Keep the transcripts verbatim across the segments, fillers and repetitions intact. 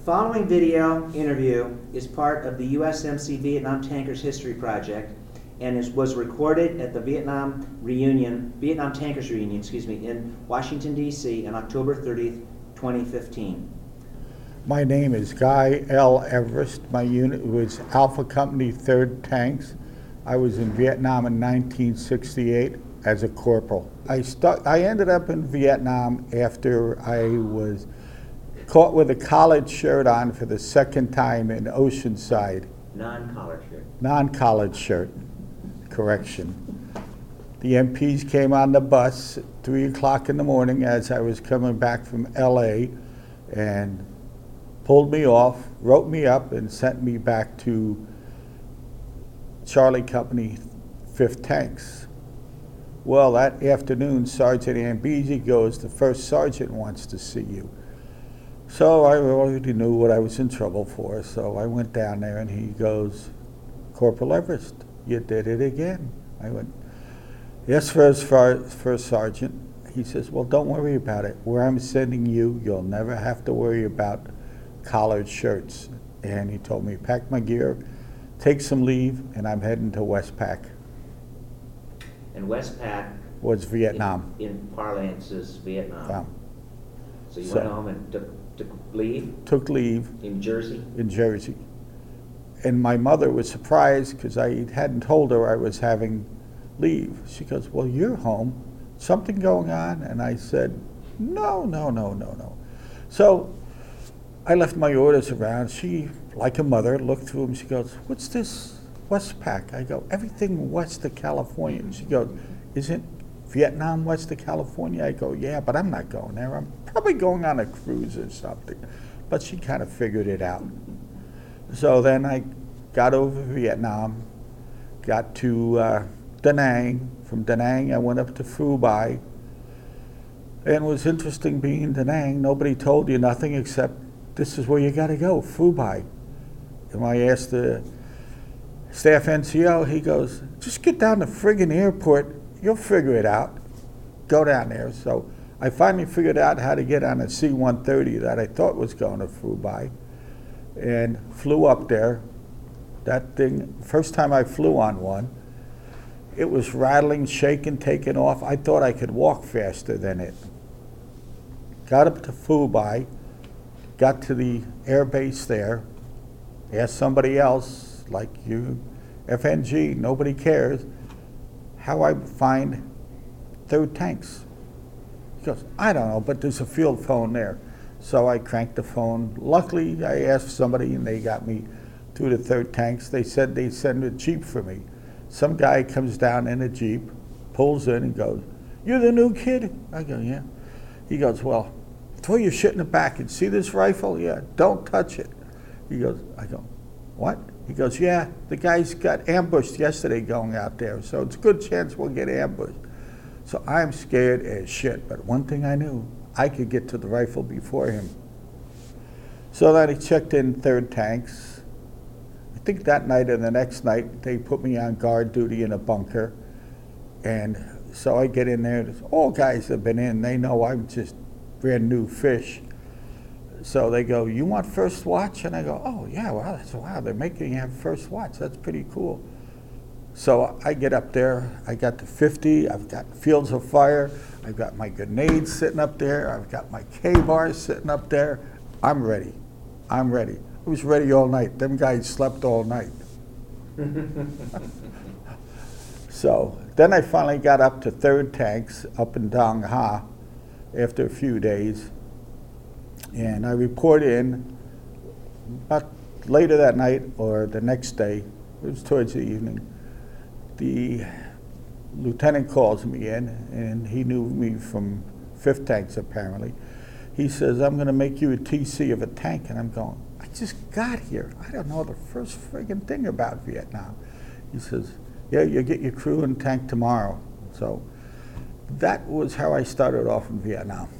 following video interview is part of the U S M C Vietnam Tankers History Project and is, was recorded at the Vietnam Reunion, Vietnam Tankers Reunion, excuse me, in Washington, D C on October thirtieth, twenty fifteen. My name is Guy L. Everest. My unit was Alpha Company third Tanks. I was in Vietnam in nineteen sixty-eight as a corporal. I, start, I ended up in Vietnam after I was caught with a collared shirt on for the second time in Oceanside. Non-collared shirt. Non-collared shirt, correction. The M Ps came on the bus at three o'clock in the morning as I was coming back from L A and pulled me off, wrote me up, and sent me back to Charlie Company fifth Tanks. Well, that afternoon, Sergeant Ambisi goes, the first sergeant wants to see you. So I already knew what I was in trouble for, so I went down there and he goes, Corporal Everest, you did it again. I went, yes, first, first sergeant. He says, well, don't worry about it. Where I'm sending you, you'll never have to worry about collared shirts. And he told me, pack my gear, take some leave, and I'm heading to Westpac. And Westpac was Vietnam. In, in parlance is Vietnam. Um, so you so went home and took, took leave? Took leave. In Jersey? In Jersey. And my mother was surprised because I hadn't told her I was having leave. She goes, well, you're home. Something going on? And I said, no, no, no, no, no. So I left my orders around. She, like a mother, looked through them. She goes, what's this Westpac? I go, everything west of California. She goes, isn't Vietnam west of California? I go, yeah, but I'm not going there. I'm probably going on a cruise or something. But she kind of figured it out. So then I got over Vietnam, got to uh, Da Nang. From Da Nang, I went up to Phu Bai. And it was interesting being in Da Nang. Nobody told you nothing except this is where you got to go, Phu Bai. And when I asked the staff N C O, he goes, just get down to friggin' airport, you'll figure it out. Go down there. So I finally figured out how to get on a C one thirty that I thought was going to Phu Bai and flew up there. That thing, first time I flew on one, it was rattling, shaking, taking off. I thought I could walk faster than it. Got up to Phu Bai, got to the air base there, asked somebody else, like you, F N G, nobody cares, how I find third Tanks. He goes, I don't know, but there's a field phone there. So I cranked the phone. Luckily, I asked somebody and they got me to the third Tanks. They said they'd send a Jeep for me. Some guy comes down in a Jeep, pulls in and goes, you're the new kid? I go, yeah. He goes, well, throw your shit in the back and see this rifle? Yeah, don't touch it. He goes, I go, what? He goes, yeah, the guys got ambushed yesterday going out there, so it's a good chance we'll get ambushed. So I'm scared as shit, but one thing I knew, I could get to the rifle before him. So then he checked in third Tanks. I think that night or the next night, they put me on guard duty in a bunker. And so I get in there, all guys have been in, they know I'm just brand new fish. So they go, you want first watch? And I go, oh yeah, wow, that's wow, they're making you have first watch, that's pretty cool. So I get up there, I got the fifty, I've got fields of fire, I've got my grenades sitting up there, I've got my K-bars sitting up there. I'm ready, I'm ready. I was ready all night. Them guys slept all night. So then I finally got up to third Tanks up in Dong Ha after a few days. And I report in about later that night or the next day, it was towards the evening, the lieutenant calls me in, and he knew me from fifth Tanks apparently. He says, I'm gonna make you a T C of a tank. And I'm going, I just got here. I don't know the first friggin' thing about Vietnam. He says, yeah, you get your crew and tank tomorrow. So that was how I started off in Vietnam.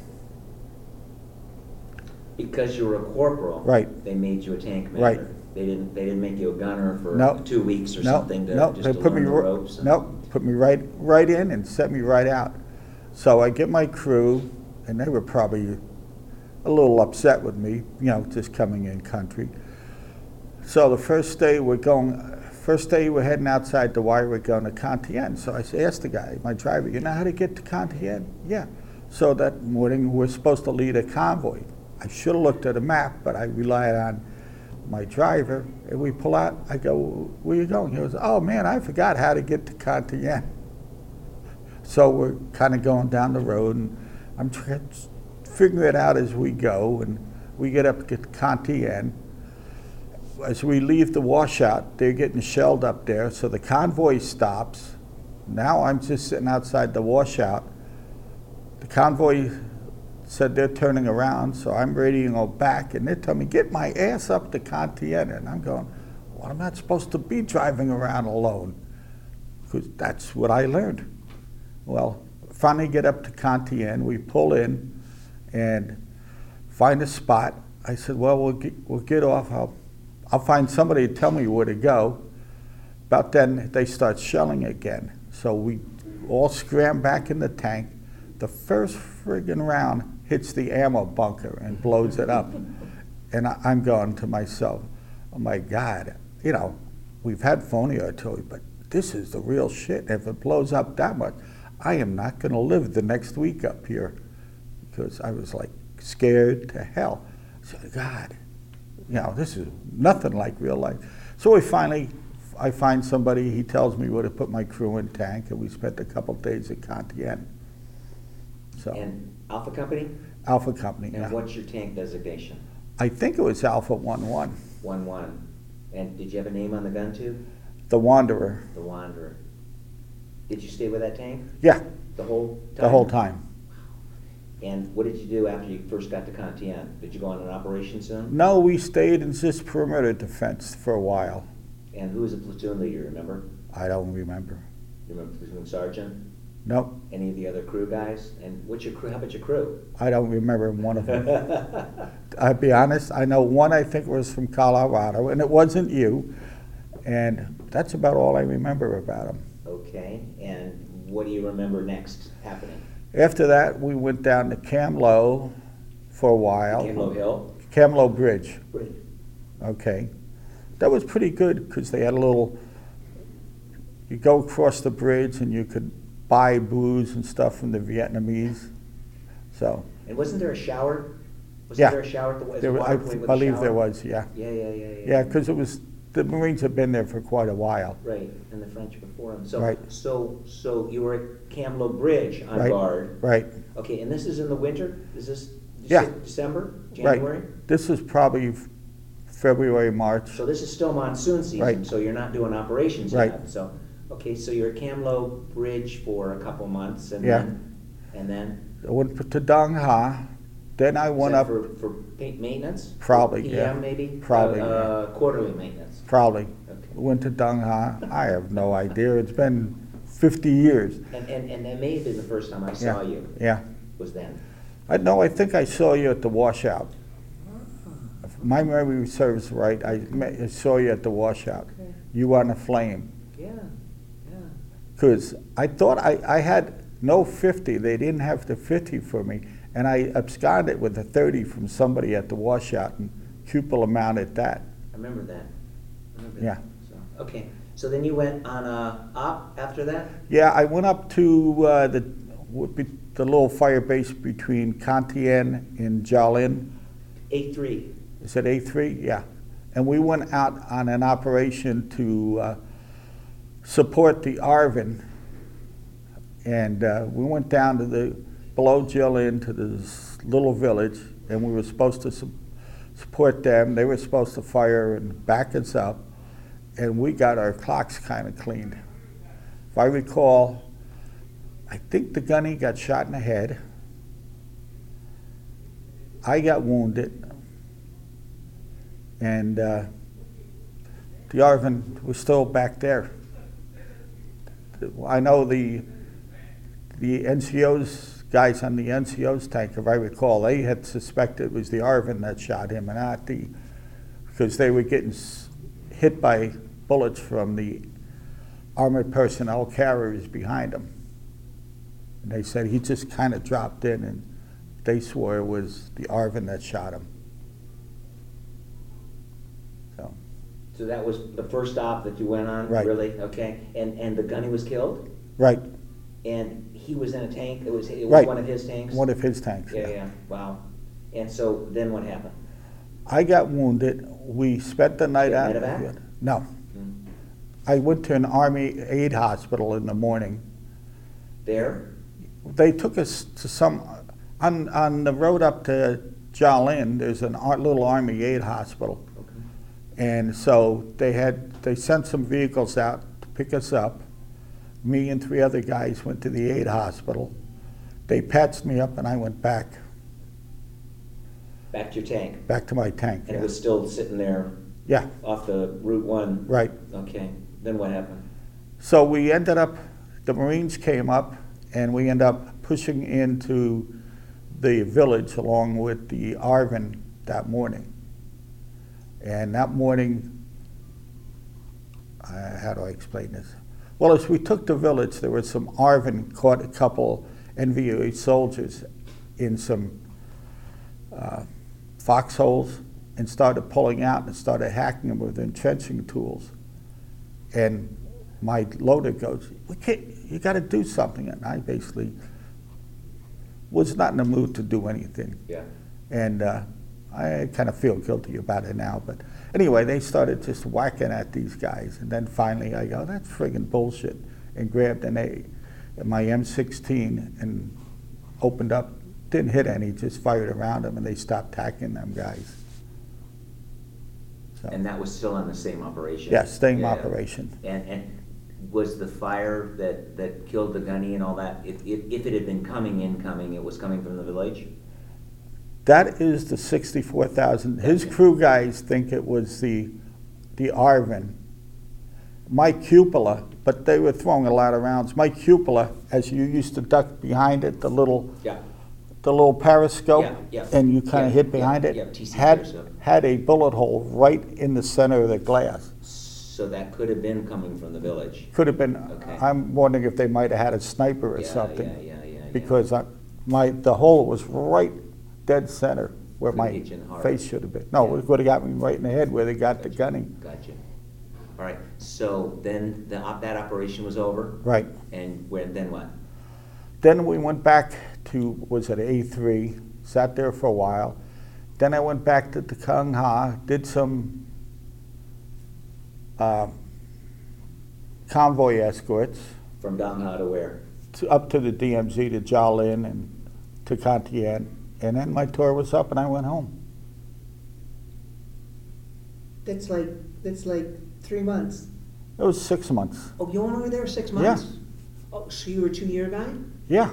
Because you were a corporal, right? They made you a tank commander. Right. They didn't. They didn't make you a gunner for nope. two weeks or nope. something to nope. just they to put learn me the ropes. Nope. Put me right, right in and set me right out. So I get my crew, and they were probably a little upset with me, you know, just coming in country. So the first day we're going, first day we're heading outside the wire, we're going to Cantillon. So I asked the guy, my driver, you know how to get to Cantillon? Yeah. So that morning we're supposed to lead a convoy. I should have looked at a map, but I relied on my driver. And we pull out, I go, where are you going? He goes, oh man, I forgot how to get to Cantillon. So we're kind of going down the road, and I'm trying to figure it out as we go, and we get up to Cantillon. As we leave the washout, they're getting shelled up there, so the convoy stops. Now I'm just sitting outside the washout. The convoy said they're turning around, so I'm ready to go back, and they're telling me, get my ass up to Cantillon. And I'm going, well, I'm not supposed to be driving around alone, because that's what I learned. Well, finally get up to Cantillon, we pull in and find a spot. I said, well, we'll get, we'll get off. I'll, I'll find somebody to tell me where to go. About then, they start shelling again. So we all scram back in the tank. The first friggin' round hits the ammo bunker and blows it up. And I, I'm going to myself, oh my God, you know, we've had phony artillery, but this is the real shit. If it blows up that much, I am not gonna live the next week up here, because I was like scared to hell. I said, God, you know, this is nothing like real life. So we finally, I find somebody, he tells me where to put my crew in tank, and we spent a couple days at Cantillon. So, And Alpha Company? Alpha Company, And yeah. what's your tank designation? I think it was Alpha one one, One one. And did you have a name on the gun tube? the Wanderer. The Wanderer. Did you stay with that tank Yeah, the whole time? the whole time. And what did you do after you first got to Cantillon? Did you go on an operation soon? No, we stayed in just perimeter defense for a while. And who was the platoon leader, remember? I don't remember. You remember platoon sergeant? Nope, Any of the other crew guys? And what's your crew? How about your crew? I don't remember one of them. I'll be honest, I know one I think was from Colorado, and it wasn't you. And that's about all I remember about him. Okay, and what do you remember next happening? After that, we went down to Camlo for a while. Camlo Hill? Camlo Bridge, Bridge. okay. That was pretty good, because they had a little, you go across the bridge and you could buy booze and stuff from the Vietnamese, so. And wasn't there a shower? Was Yeah. there a shower at the, at There the was, I waterway with a believe there shower? was, yeah. Yeah, yeah, yeah, yeah. Yeah, because it was, the Marines had been there for quite a while. Right, and the French before them. So, Right. so, so you were at Camlo Bridge on Right. guard. Right, Okay, and this is in the winter? Is this did you Yeah. say December, right. January? This is probably f- February, March. So this is still monsoon season, Right. so you're not doing operations Right. yet. So, okay, so you're at Camlo Bridge for a couple months, and Yeah. then, and then I went to Dong Ha, then I is went that up, for for pa- maintenance? Probably, P M yeah. maybe. Probably, Uh, uh, quarterly maintenance. probably. Okay. Went to Dong Ha, I have no idea, it's been fifty years. And and and that may have been the first time I saw Yeah. you. Yeah. Was then. I know, I think I saw you at the washout. If my memory serves right, I met, I saw you at the washout. Okay. You on a flame. Yeah. Yeah. Because I thought I, I had no fifty, they didn't have the fifty for me, and I absconded with a thirty from somebody at the washout and cupola mounted that. I remember that. I remember Yeah. that. So, okay. So then you went on a op after that? Yeah, I went up to uh, the, would be the little fire base between Cantillon and Jolin. A three. Is it A three? Yeah. And we went out on an operation to uh, support the Arvin. And uh, we went down to the, below Jillian to this little village, and we were supposed to su support them. They were supposed to fire and back us up, and we got our clocks kind of cleaned. If I recall, I think the gunny got shot in the head. I got wounded. And uh, the Arvin was still back there. I know the the N C O's guys on the N C O's tank, if I recall, they had suspected it was the Arvin that shot him, and not the, because they were getting s- hit by bullets from the armored personnel carriers behind them. And they said he just kind of dropped in and they swore it was the ARVN that shot him. So, So that was the first stop that you went on, Right. really? Okay. And and the gunny was killed, right, and he was in a tank. It was it was Right. one of his tanks. one of his tanks. Yeah, yeah. Wow. And so then what happened? I got wounded. We spent the night Get out. medevac? No. Hmm. I went to an Army aid hospital in the morning. There. They took us to some, on, on the road up to Jolin, there's an ar- little Army aid hospital. Okay. And so they had, they sent some vehicles out to pick us up. Me and three other guys went to the aid hospital. They patched me up and I went back, Back to your tank. back to my tank. And yeah. it was still sitting there Yeah, off the Route One. right. Okay. Then what happened? So we ended up, the Marines came up and we ended up pushing into the village along with the ARVN that morning. And that morning, uh, how do I explain this? Well, as we took the village, there was some ARVN caught a couple N V A soldiers in some uh, foxholes and started pulling out and started hacking them with entrenching tools. And my loader goes, "We can't, you got to do something." And I basically was not in the mood to do anything. Yeah. And uh, I kind of feel guilty about it now. But anyway, they started just whacking at these guys. And then finally I go, "That's friggin' bullshit," and grabbed an A, my M sixteen and opened up, didn't hit any, just fired around them and they stopped attacking them guys. So, And that was still on the same operation? yeah, same Yeah. operation. And, and was the fire that, that killed the gunny and all that, if, if, if it had been coming incoming, it was coming from the village? That is the sixty-four thousand. His crew guys think it was the the ARVN. My cupola, but they were throwing a lot of rounds. My cupola, as you used to duck behind it, the little Yeah. the little periscope, Yeah, yeah. and you kind of Yeah, hit behind yeah, it, yeah, T C had periscope. had a bullet hole right in the center of the glass. So that could have been coming from the village? Could have been. Okay. I'm wondering if they might have had a sniper or Yeah, something, yeah, yeah, yeah, yeah. because I, my the hole was right dead center where Could've my hit you in the heart. face should have been. No, Yeah. it would have got me right in the head where they got the Gotcha. gunning. Gotcha. All right, so then the, op- that operation was over? Right. And when, then what? Then we went back to, was it A three, sat there for a while. Then I went back to Kung Ha, did some uh, convoy escorts From Dong Ha to where? to, up to the D M Z, to Jolin and to Cantien. And then my tour was up and I went home. That's like, that's like three months. It was six months. Oh, you only were there six Yeah. months? Oh, so you were a two-year guy? Yeah,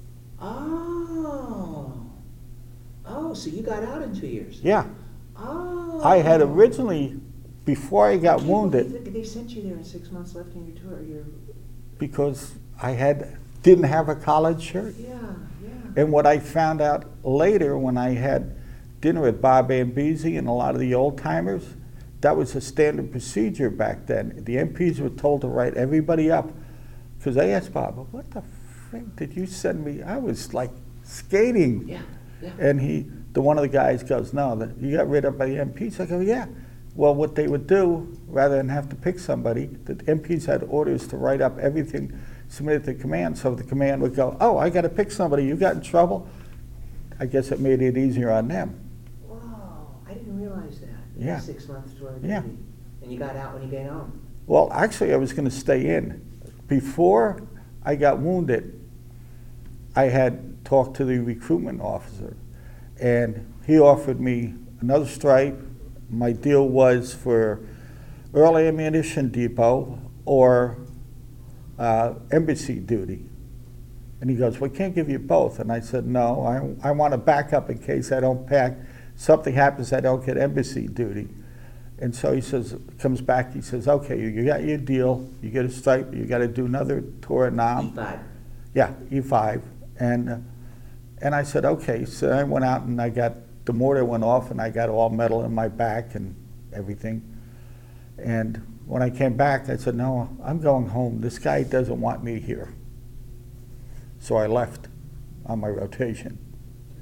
Oh. Oh, so you got out in two years? yeah. Oh. I had originally, before I got I can't wounded, believe that They sent you there in six months left in your tour, your, because I had, didn't have a collared shirt. yeah, yeah. And what I found out later when I had dinner with Bob Ambisi and a lot of the old timers, that was a standard procedure back then. The M Ps were told to write everybody up. Because I asked Bob, "What the frick did you send me?" I was like skating. Yeah, yeah. And he, the one of the guys goes, "No, that you got rid of by the M Ps." I go, "Yeah." Well, what they would do, rather than have to pick somebody, the M Ps had orders to write up everything submitted to command. So the command would go, "Oh, I got to pick somebody. You got in trouble." I guess it made it easier on them. Wow, I didn't realize that. You Yeah. had Six months tour of Yeah. duty. And you got out when you got home? Well, actually, I was going to stay in. Before I got wounded, I had talked to the recruitment officer, and he offered me another stripe. My deal was for early ammunition depot or uh, embassy duty. And he goes, "We can't give you both." And I said, "No, I, I want a backup in case I don't pack. Something happens, I don't get embassy duty." And so he says, comes back, he says, "Okay, you, you got your deal, you get a stripe, you got to do another tour of E Nam." five. Yeah, E five. And, uh, and I said, "Okay." So I went out and I got, the mortar went off and I got all metal in my back and everything. And when I came back, I said, "No, I'm going home. This guy doesn't want me here." So I left on my rotation.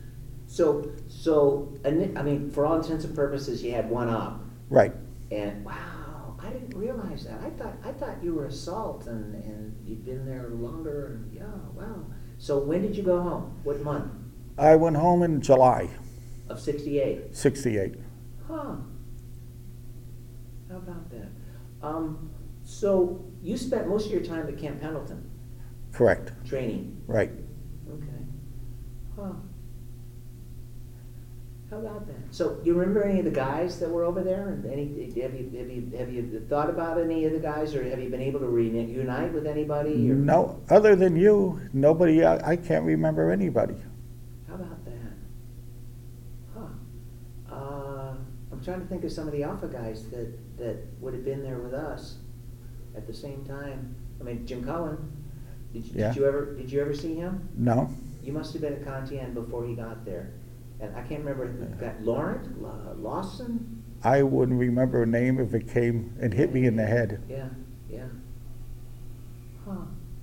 So, so, and I mean, for all intents and purposes, you had one op, Right. and wow, I didn't realize that. I thought, I thought you were assault, and, and you'd been there longer, and yeah, wow. So when did you go home? What month? I went home in July, Of sixty-eight? sixty-eight. Huh. How about that? Um, so you spent most of your time at Camp Pendleton, Correct. training. Right. Okay. Huh. How about that? So, you remember any of the guys that were over there? And any have you have you have you thought about any of the guys, or have you been able to reunite with anybody? Or? No, other than you, nobody, I, I can't remember anybody. How about that? Huh. Uh, I'm trying to think of some of the Alpha guys that that would have been there with us at the same time. I mean, Jim Cohen. Did you, Yeah. did you ever did you ever see him? No? You must have been at Contian before he got there. And I can't remember, that Laurent, La- Lawson? I wouldn't remember a name if it came and hit me in the head. Yeah, yeah. Huh.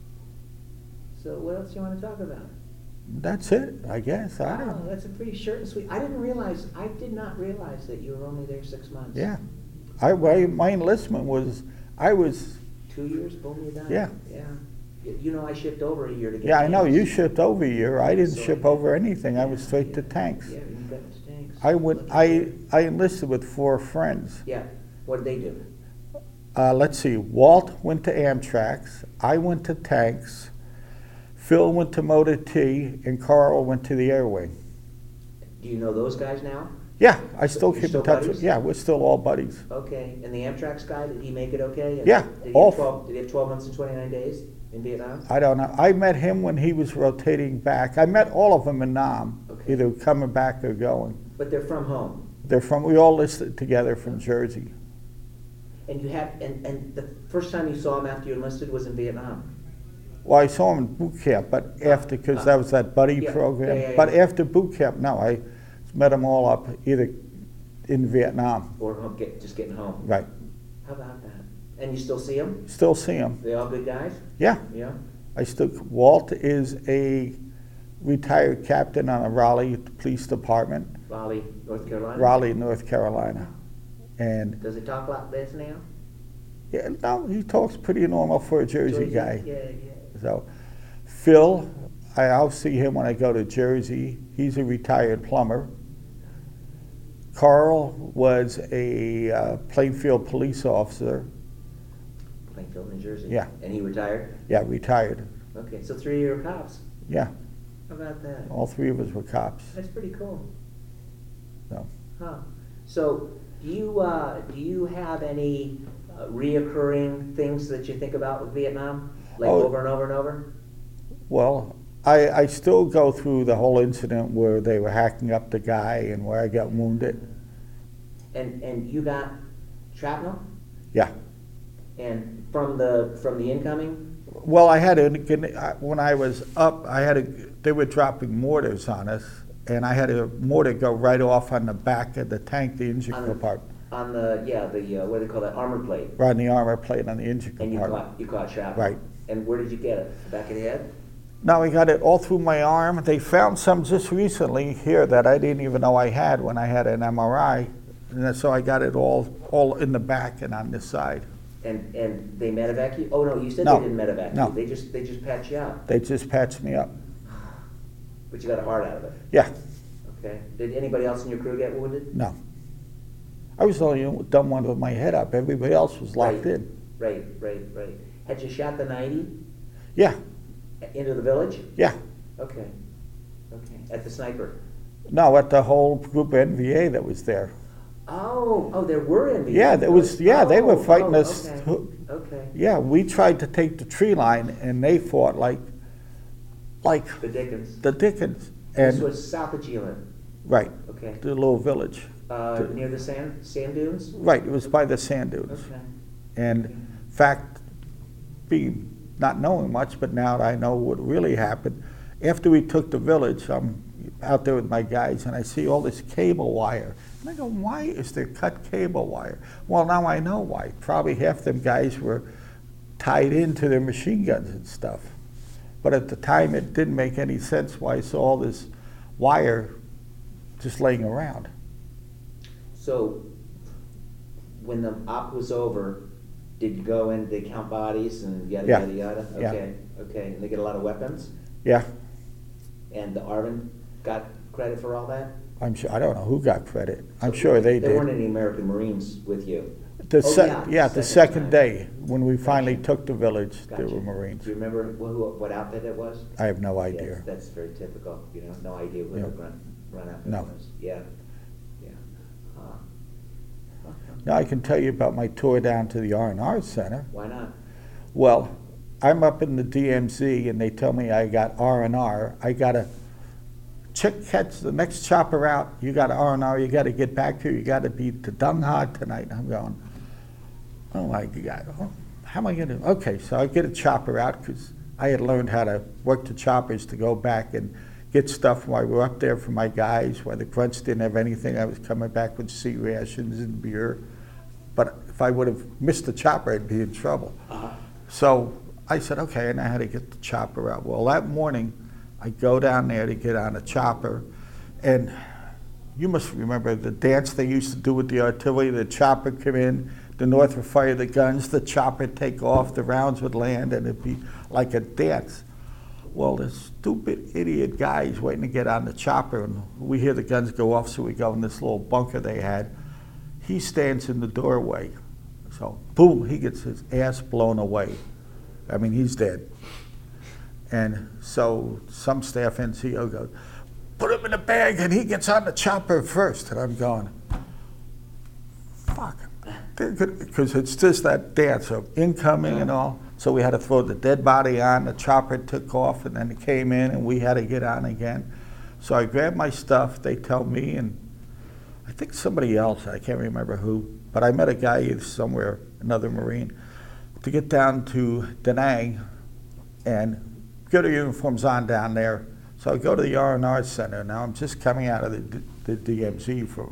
So what else do you want to talk about? That's it, I guess. I Wow, don't, that's a pretty short and sweet. I didn't realize, I did not realize that you were only there six months. yeah. I, my my enlistment was, I was, Two years, boom, you're done. Yeah. Yeah. You- You know, I shipped over a year to get yeah, I know, tanks. you shipped over here. I didn't So ship I- over anything. I was Yeah, straight to yeah, tanks. Yeah, you got to tanks. I went, Lucky I, you. I enlisted with four friends. Yeah, what did they do? Uh, let's see, Walt went to Amtrak's, I went to tanks, Phil went to Motor T, and Carl went to the Air Wing. Do you know those guys now? Yeah, I still You're keep still in touch buddies? with, yeah, we're still all buddies. Okay, and the Amtrak's guy, did he make it okay? And Yeah, Did he all have f- twelve, did he have twelve months and twenty-nine days in Vietnam? I don't know, I met him when he was rotating back. I met all of them in Nam, Okay. either coming back or going. But they're from home. They're from, we all listed together from Jersey. And you had, and, and the first time you saw him after you enlisted was in Vietnam? Well, I saw him in boot camp, but after, because that was that buddy Yeah, yeah, program. yeah, But yeah. after boot camp, no, I met them all up either in Vietnam, Or home- get, just getting home? right. How about that? And you still see them? Still see them. They all good guys? Yeah, Yeah? I still, Walt is a retired captain on the Raleigh Police Department, Raleigh, North Carolina? Raleigh, North Carolina. And, Does he talk like this now? yeah, no, he talks pretty normal for a Jersey guy. Yeah, yeah. So, Phil, I, I'll see him when I go to Jersey. He's a retired plumber. Carl was a uh, Plainfield police officer. Plainfield, New Jersey? Yeah. And he retired? Yeah, retired. Okay, so three year cops. Yeah, How about that? all three of us were cops. That's pretty cool. So, Huh. So, do you, uh, do you have any uh, reoccurring things that you think about with Vietnam? Like Oh. over and over and over? well, I, I still go through the whole incident where they were hacking up the guy and where I got wounded. And, and you got shrapnel? Yeah. And from the, from the incoming? Well, I had a, when I was up, I had a, they were dropping mortars on us, and I had a mortar go right off on the back of the tank, the engine On the- compartment, On the, yeah, the, uh, what do they call that, armor plate? right on the armor plate on the engine And you compartment. caught, you caught shrapnel? Right. And where did you get it? The back of the head? Now I got it all through my arm. They found some just recently here that I didn't even know I had when I had an M R I, and so I got it all, all in the back and on this side. And, and they medevac you? Oh, no, you said No. they didn't medevac No. you. They just, they just patched you up. They just patched me up. But you got a heart out of it. Yeah, Okay. Did anybody else in your crew get wounded? no. I was the only dumb one with my head up. Everybody else was locked Right. in. Right, right, right. Had you shot the ninety Yeah, into the village? yeah. Okay. Okay. At the sniper? No, at the whole group of N V A that was there. Oh, oh, there were in the Yeah, there was, yeah, they were Oh, fighting oh, us. Okay. Okay. Yeah, we tried to take the tree line and they fought like, like The Dickens. the Dickens. This And, was south of Geelin. right, Okay. the little village. Uh, near the sand, sand dunes? Right, it was by the sand dunes. Okay. And in fact, being, not knowing much, but now I know what really happened, after we took the village, I'm out there with my guys and I see all this cable wire. And I go, why is there cut cable wire? Well, now I know why. Probably half them guys were tied into their machine guns and stuff. But at the time, it didn't make any sense why I saw all this wire just laying around. So, when the op was over, did you go in, they count bodies and yada, Yeah. yada, yada? Yeah. Okay, okay, and they get a lot of weapons? Yeah, And the Arvin got credit for all that? I'm sure, I don't know who got credit. I'm So sure they There weren't did. any American Marines with you? The Oh, se- yeah, yeah, the second second time. day, when we finally Gotcha. took the village, there Gotcha. were Marines. Do you remember what, who, what outfit it was? I have no Yes, idea. that's very typical, you know, no idea who Yeah. the run, run outfit No. was. Yeah, yeah. Huh. Okay. Now, I can tell you about my tour down to the R and R Center. Why not? Well, I'm up in the D M Z and they tell me I got R and R. I gotta check, catch the next chopper out. You got R and R, you gotta get back here, you gotta be to Dunghod tonight. I'm going, oh my God, oh, how am I gonna, okay, so I get a chopper out because I had learned how to work the choppers to go back and get stuff while we were up there for my guys, while the grunts didn't have anything. I was coming back with sea rations and beer. But if I would have missed the chopper, I'd be in trouble. Uh-huh. So I said, okay, and I had to get the chopper out. Well, that morning, I go down there to get on a chopper, and you must remember the dance they used to do with the artillery. The chopper come in, the North would fire the guns, the chopper take off, the rounds would land, and it'd be like a dance. Well, the stupid idiot guys waiting to get on the chopper, and we hear the guns go off, so we go in this little bunker they had. He stands in the doorway. So, boom, he gets his ass blown away. I mean, he's dead. And so some staff N C O goes, put him in a bag and he gets on the chopper first. And I'm going, fuck. Because it's just that dance of incoming and all. So we had to throw the dead body on, the chopper took off, and then it came in and we had to get on again. So I grabbed my stuff, they tell me, and I think somebody else, I can't remember who, but I met a guy somewhere, another Marine, to get down to Da Nang and get our uniforms on down there. So I go to the R and R Center. Now I'm just coming out of the, the D M Z for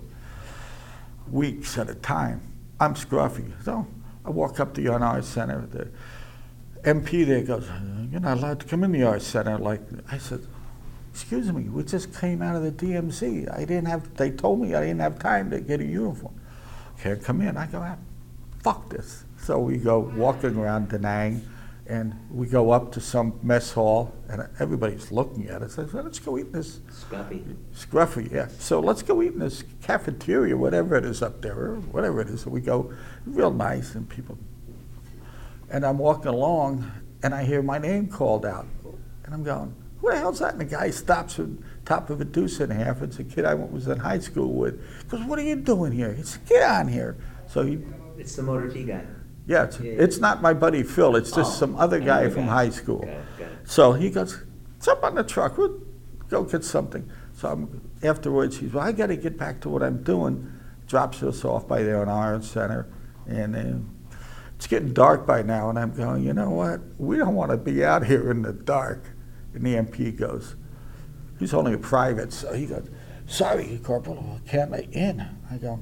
weeks at a time. I'm scruffy. So I walk up to the R and R Center. The M P there goes, you're not allowed to come in the R Center. Like, I said, excuse me, we just came out of the D M Z. I didn't have, they told me I didn't have time to get a uniform. Okay, come in. I go, ah, fuck this. So we go walking around Da Nang, and we go up to some mess hall, and everybody's looking at us. I said, let's go eat in this. Scruffy. Scruffy, yeah. So let's go eat in this cafeteria, whatever it is up there, or whatever it is. So we go, real nice, and people. And I'm walking along, and I hear my name called out. And I'm going, who the hell's that? And the guy stops at the top of a deuce and a half. It's a kid I was in high school with. He goes, what are you doing here? He said, get on here. So he, It's the motor T guy. yeah, it's, Yeah. it's not my buddy Phil. It's just Oh, some other guy another from guy. high school. Got it, got it. So he goes, jump on the truck. We'll go get something. So I'm, afterwards, he's, well, I got to get back to what I'm doing. Drops us off by there in Iron Center. And uh, it's getting dark by now. And I'm going, you know what? We don't want to be out here in the dark. And the M P goes, he's only a private. So he goes, sorry, Corporal, I can't let you in. I go,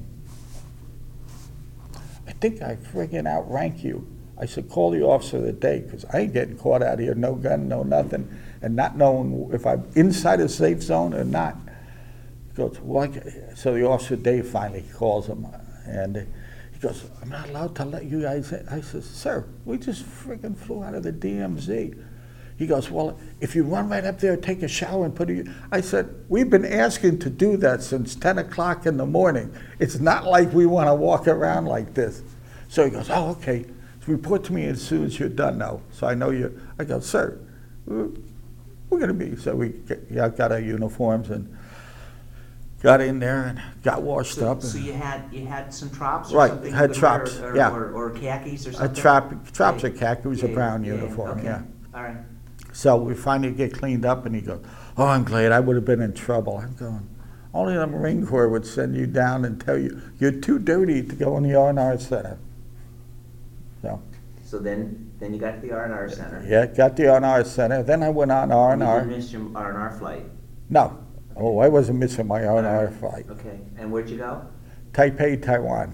I think I friggin' outrank you. I said, call the officer of the day, because I ain't getting caught out here, no gun, no nothing, and not knowing if I'm inside a safe zone or not. He goes, well, I ca-" so the officer of the day finally calls him, and he goes, I'm not allowed to let you guys in. I said, sir, we just friggin' flew out of the D M Z. He goes, well, if you run right up there, take a shower and put it. I said, we've been asking to do that since ten o'clock in the morning. It's not like we want to walk around like this. So he goes, oh, okay. Report to me as soon as you're done now. So I know you. I go, sir, we're, we're going to be. So we get, yeah, got our uniforms and got in there and got washed So, up. so and you had you had some trops or Right, something? had you could wear, trops, or, yeah. Or, or khakis or a something? trap, trops Yeah. are khaki. It was a Yeah, brown yeah, uniform, okay. yeah. All right. So we finally get cleaned up, and he goes, oh, I'm glad. I would have been in trouble. I'm going, only the Marine Corps would send you down and tell you, you're too dirty to go in the R and R Center. So, So then, then you got to the R and R Center. yeah, got the R and R Center. Then I went on R and You R. didn't miss your R and R flight. No. Oh, I wasn't missing my R and R All right. flight. Okay. And where'd you go? Taipei, Taiwan.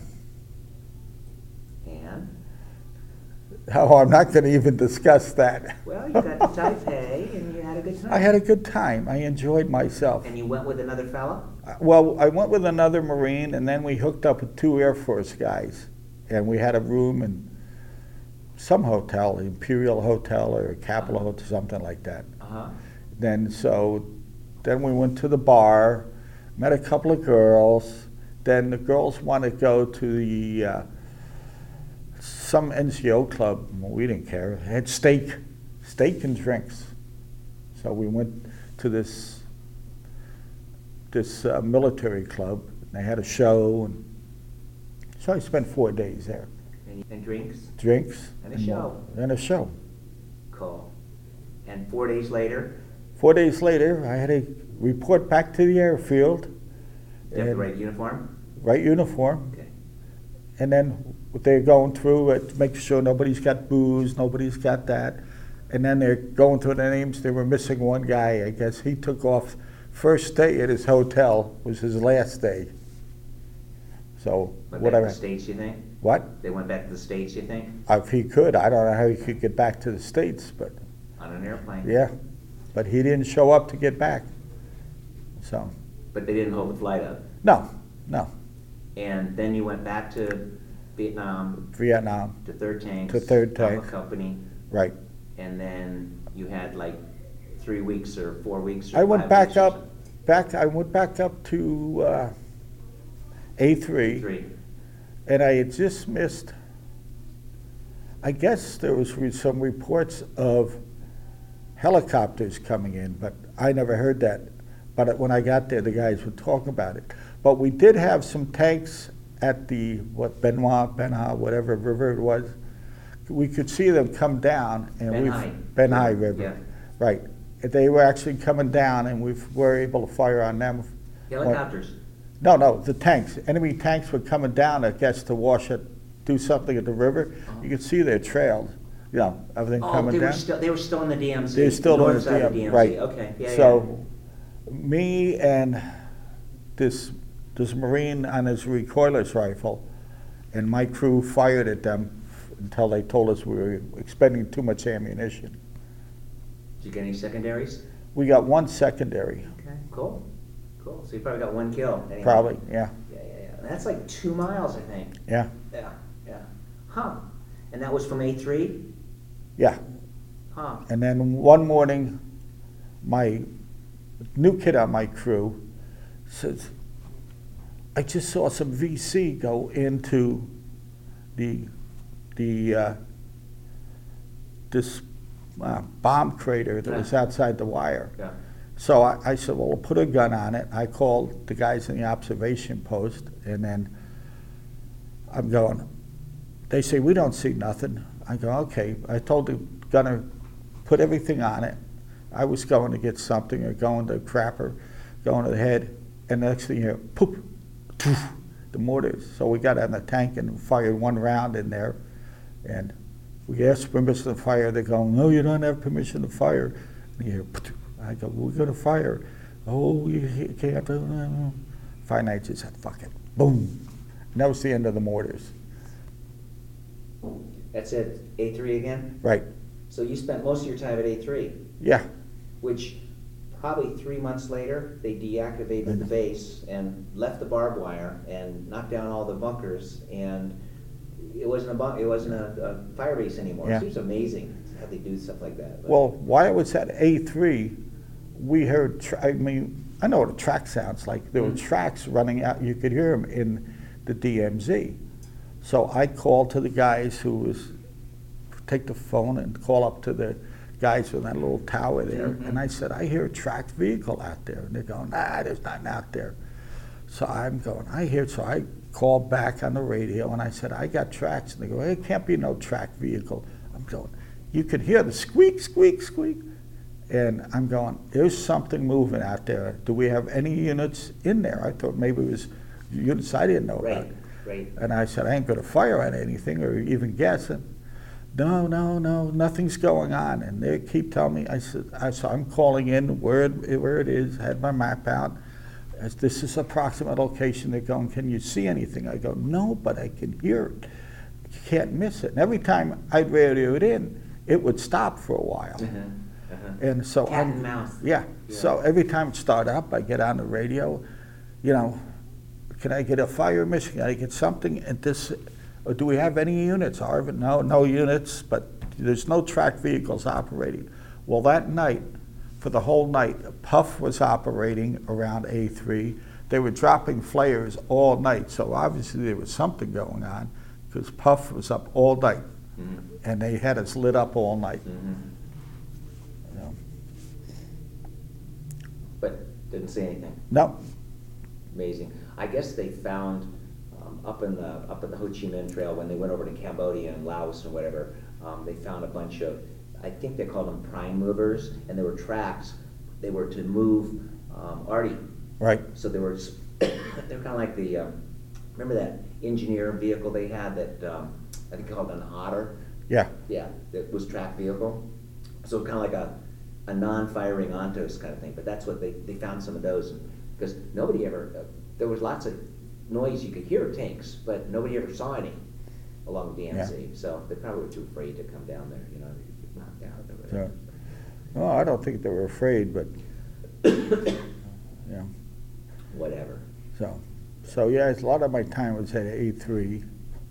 And? Oh, I'm not going to even discuss that. Well, you got to Taipei and you had a good time. I had a good time. I enjoyed myself. And you went with another fella? Uh, Well, I went with another Marine, and then we hooked up with two Air Force guys, and we had a room in some hotel, Imperial Hotel or Capitol Uh-huh. Hotel, something like that. Uh-huh. Then so, then we went to the bar, met a couple of girls. Then the girls wanted to go to the uh, some N C O club. Well, we didn't care. It had steak, steak and drinks. So we went to this this uh, military club. They had a show, and so I spent four days there. And, and drinks? Drinks And a show. And a show. Cool. And four days later, Four days later, I had to report back to the airfield. you have the and- right uniform? Right uniform. Okay. And then they're going through it, make sure nobody's got booze, nobody's got that. And then they're going through the names. They were missing one guy. I guess he took off. First day at his hotel was his last day. So Went back to whatever. the States, you think? What? They went back to the States, you think? If he could, I don't know how he could get back to the States, but On an airplane? yeah. But he didn't show up to get back. So But they didn't hold the flight up. no, no. And then you went back to Vietnam, Vietnam, to Third Tanks. To Third Alpha Tank. Company, right. and then you had like three weeks or four weeks or I went five back weeks or up, back. I went back up to uh, A three. something. Three. And I had just missed, I guess there was re- some reports of helicopters coming in, but I never heard that. But when I got there, the guys would talk about it. But we did have some tanks at the, what, Benoit, Benha, whatever river it was. We could see them come down. and Ben we Hai. Ben Hai Yeah. River, right. They were actually coming down, and we were able to fire on them. Helicopters. No, no, the tanks. Enemy tanks were coming down, I guess, to wash it, do something at the river. Uh-huh. You could see their trails, you know, everything Oh, coming they were down. still, they were still in the D M Z. They're still north in side the of D M, D M Z. right. Okay, yeah, yeah. So, me and this, this Marine on his recoilless rifle, and my crew fired at them until they told us we were expending too much ammunition. Did you get any secondaries? We got one secondary, Okay, cool, cool. So you probably got one kill. Anyway. probably, yeah, Yeah, yeah, yeah. And that's like two miles, I think. yeah, Yeah, yeah. Huh. And that was from A three? yeah. Huh. And then one morning, my new kid on my crew says, I just saw some V C go into the, the, uh, this uh, bomb crater that was Yeah. outside the wire. Yeah. So I, I said, well, put a gun on it. I called the guys in the observation post, and then I'm going, they say, we don't see nothing. I go, okay. I told the gunner, put everything on it. I was going to get something or going to crapper, going to the head, and the next thing you hear, poop, poof, the mortars. So we got on the tank and fired one round in there, and we asked permission to fire. They're going, no, you don't have permission to fire. And you hear, poof. I go, we're going to fire. Oh, you can't. Uh, Fire Night just said, fuck it. Boom. And that was the end of the mortars. That's it, A three again? Right. So you spent most of your time at A three, Yeah. which probably three months later, they deactivated the base and left the barbed wire and knocked down all the bunkers, and it wasn't a bunk, it wasn't a, a fire base anymore. Yeah. It seems amazing how they do stuff like that. but- Well, while I was at A three, we heard, tra- I mean, I know what a track sounds like. There were Mhm. tracks running out, you could hear them in the D M Z. So I called to the guys who was, take the phone and call up to the guys with that little tower there. Mhm. And I said, I hear a tracked vehicle out there. And they're going, nah, there's nothing out there. So I'm going, I hear, so I called back on the radio and I said, I got tracks. And they go, hey, it can't be no tracked vehicle. I'm going, you could hear the squeak, squeak, squeak. And I'm going, there's something moving out there. Do we have any units in there? I thought maybe it was units I didn't know about. Right, right. And I said, I ain't gonna fire on anything or even guess it. No, no, no, nothing's going on. And they keep telling me, I said, I, so I'm calling in where it, where it is, had my map out. As this is approximate location. They're going, can you see anything? I go, no, but I can hear it. You can't miss it. And every time I'd radio it in, it would stop for a while. Uh-huh, uh-huh. And so Cat I'm, and mouse. yeah. Yeah. So every time it started up, I get on the radio, you know, can I get a fire mission? Can I get something at this, or do we have any units, Arvin? No, no units, but there's no tracked vehicles operating. Well, that night, for the whole night, Puff was operating around A three. They were dropping flares all night, so obviously there was something going on, because Puff was up all night, Mhm. and they had us lit up all night. Mhm. You know. But didn't say anything. No, Amazing. I guess they found um, up in the up in the Ho Chi Minh Trail when they went over to Cambodia and Laos and whatever. Um, they found a bunch of, I think they called them prime movers, and they were tracks. They were to move um, arty. right, So they were s- they were kind of like the um, remember that engineer vehicle they had that um, I think called an Otter. yeah, Yeah, that was track vehicle. So kind of like a, a non-firing Ontos kind of thing. But that's what they, they found some of those, because nobody ever, uh, there was lots of noise you could hear of tanks, but nobody ever saw any along the D M C. So they probably were too afraid to come down there, you know, they could get knocked out or whatever. well, I don't think they were afraid, but, yeah, Whatever. so, so yeah, a lot of my time was at A three.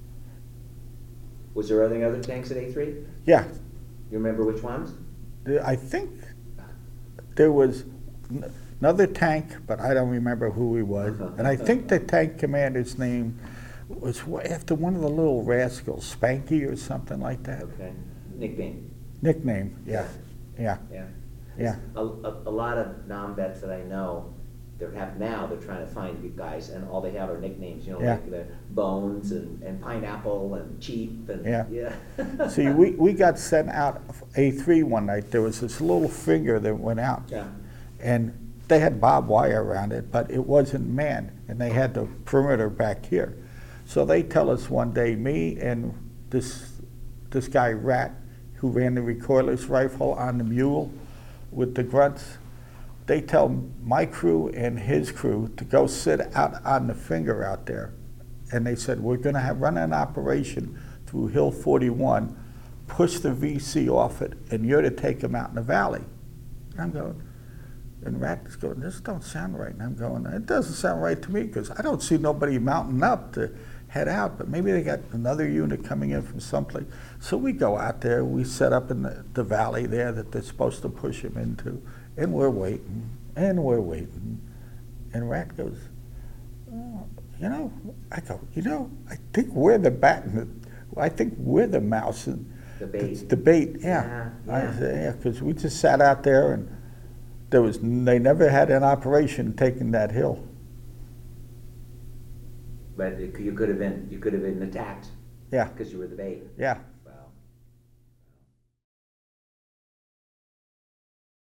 Was there any other tanks at A three? Yeah, You remember which ones? the- I think there was n- another tank, but I don't remember who he was. And I think the tank commander's name was wh- after one of the little rascals, Spanky or something like that. Okay. Nickname. Nickname, yeah, yeah, Yeah. yeah, A, a, a lot of non-vets that I know, they're have now, they're trying to find good guys, and all they have are nicknames, you know, Yeah. like the Bones and, and Pineapple and Cheap and, Yeah. yeah. See, we, we got sent out of A three one night. There was this little finger that went out. Yeah. And they had barbed wire around it, but it wasn't manned, and they had the perimeter back here. So they tell us one day, me and this this guy Rat, who ran the recoilless rifle on the mule with the grunts, they tell my crew and his crew to go sit out on the finger out there. And they said, we're gonna have run an operation through Hill forty-one, push the V C off it, and you're to take them out in the valley. And I'm going, and Rat is going, this don't sound right. And I'm going, it doesn't sound right to me, because I don't see nobody mounting up to head out, but maybe they got another unit coming in from someplace. So we go out there, we set up in the, the valley there that they're supposed to push him into, and we're waiting, and we're waiting. And Rat goes, oh, you know, I go, you know, I think we're the bat, in the, I think we're the mouse in The bait. The bait, yeah. Yeah, I yeah. say, yeah, because we just sat out there, and there was, they never had an operation taking that hill. But it, you could have been, you could have been attacked Yeah, because you were the bait. yeah.